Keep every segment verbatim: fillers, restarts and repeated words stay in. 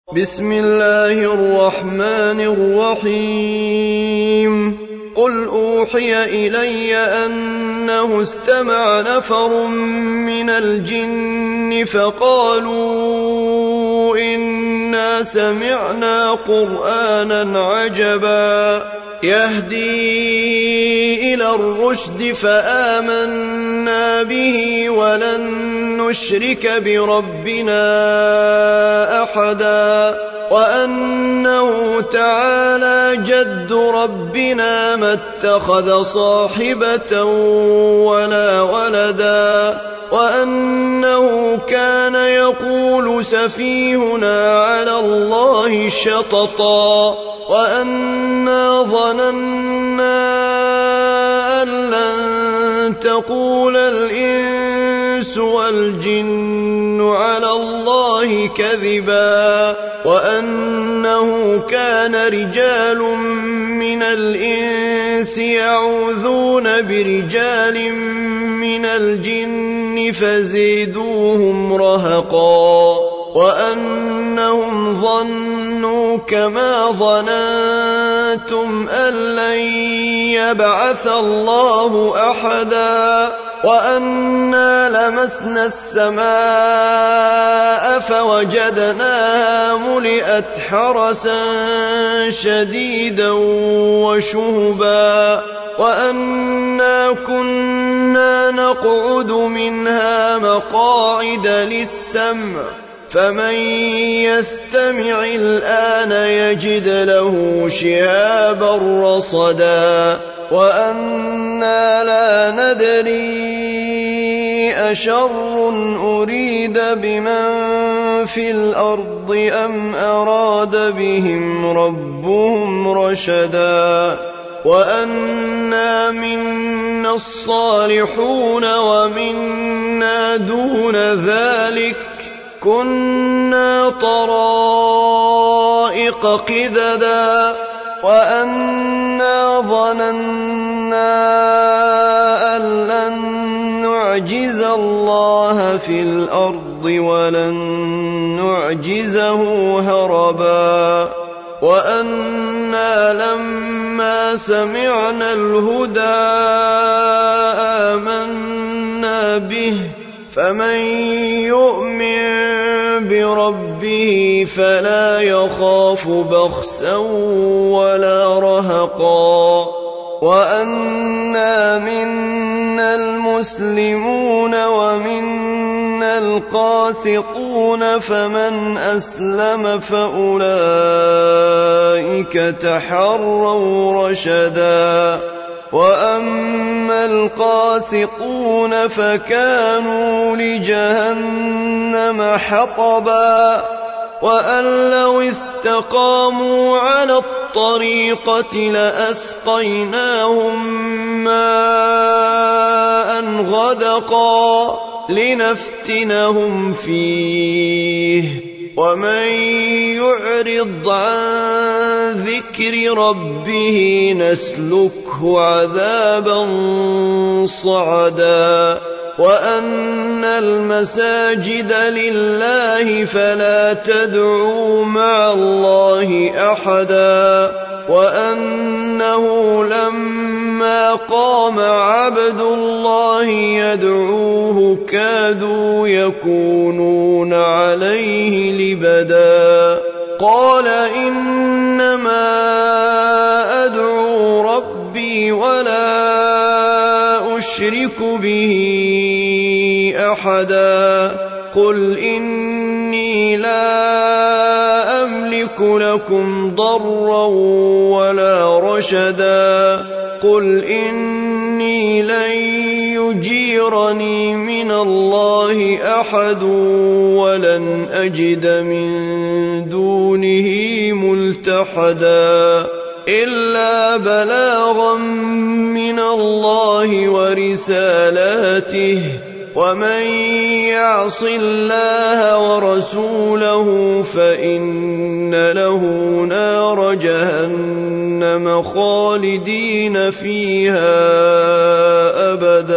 بسم الله الرحمن الرحيم قل أوحي إلي أنه استمع نفر من الجن فقالوا إنا سمعنا قرآنا عجبا يهدي إلى الرشد فآمنا به ولن نشرك بربنا أحدا وأنه تعالى جد ربنا ما اتخذ صاحبة ولا ولدا وأنه كان يقول سفيهنا على الله شططا وأنا ظننا أن لن تقول الإنس والجن على الله كذبا وأنه كان رجال من الإنس يعوذون برجال من الجن فزيدوهم رهقا وأنهم ظنوا كما ظننتم أن لن يبعث الله أحدا وأنا لمسنا السماء فوجدناها ملئت حرسا شديدا وشهبا وأنا كنا نقعد منها مقاعد للسمع فمن يستمع الآن يجد له شهابا رصدا وأنا لا ندري أشر أريد بمن في الأرض أم أراد بهم ربهم رشدا وأنا منا الصالحون ومنا دون ذلك كنا طرائق قددا وأنا ظننا أن لن نعجز الله في الأرض ولن نعجزه هربا وأنا لما سمعنا الهدى آمنا به فمن يؤمن بربه فلا يخاف بخسا ولا رهقا وأنا منا المسلمون ومنا القاسطون فمن أسلم فأولئك تحروا رشدا وأما القاسطون فكانوا لجهنم حطبا وأن لو استقاموا على الطريقة لأسقيناهم ماء غدقا لنفتنهم فيه ومن يعرض عن ذكر ربه نسلكه عذابا صعدا وأن المساجد لله فلا تدعوا مع الله أحدا وأنه لما قام عبد الله يدعوه كادوا يكونون عليه لبدا قال إنما أدعو ربي ولا أشرك به أحدا قل إني لا أملك لكم ضرا ولا رشدا قل إني لن يجيرني من الله أحد ولن أجد من دونه ملتحدا إلا بلاغا من الله ورسالاته ومن يعص الله ورسوله فإن له نار جهنم خالدين فيها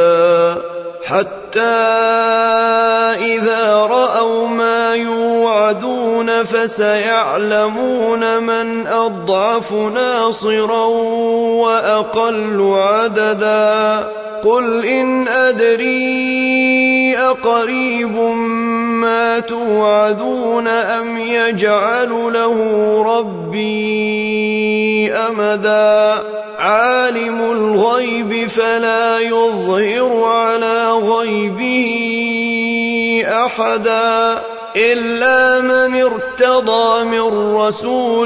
أبدا حتى إذا رأوا ما يوعدون توعدون فسيعلمون من أضعف ناصرا وأقل عددا قل إن أدري أقريب ما توعدون أم يجعل له ربي أمدا عالم الغيب فلا يظهر على غيبه أحدا إلا من ارتضى من رسول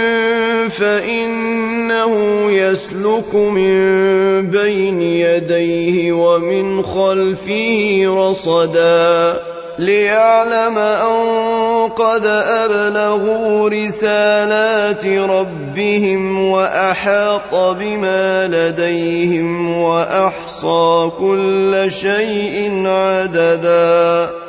فإنه يسلك من بين يديه ومن خلفه رصدا ليعلم أن قد أبلغوا رسالات ربهم وأحاط بما لديهم وأحصى كل شيء عددا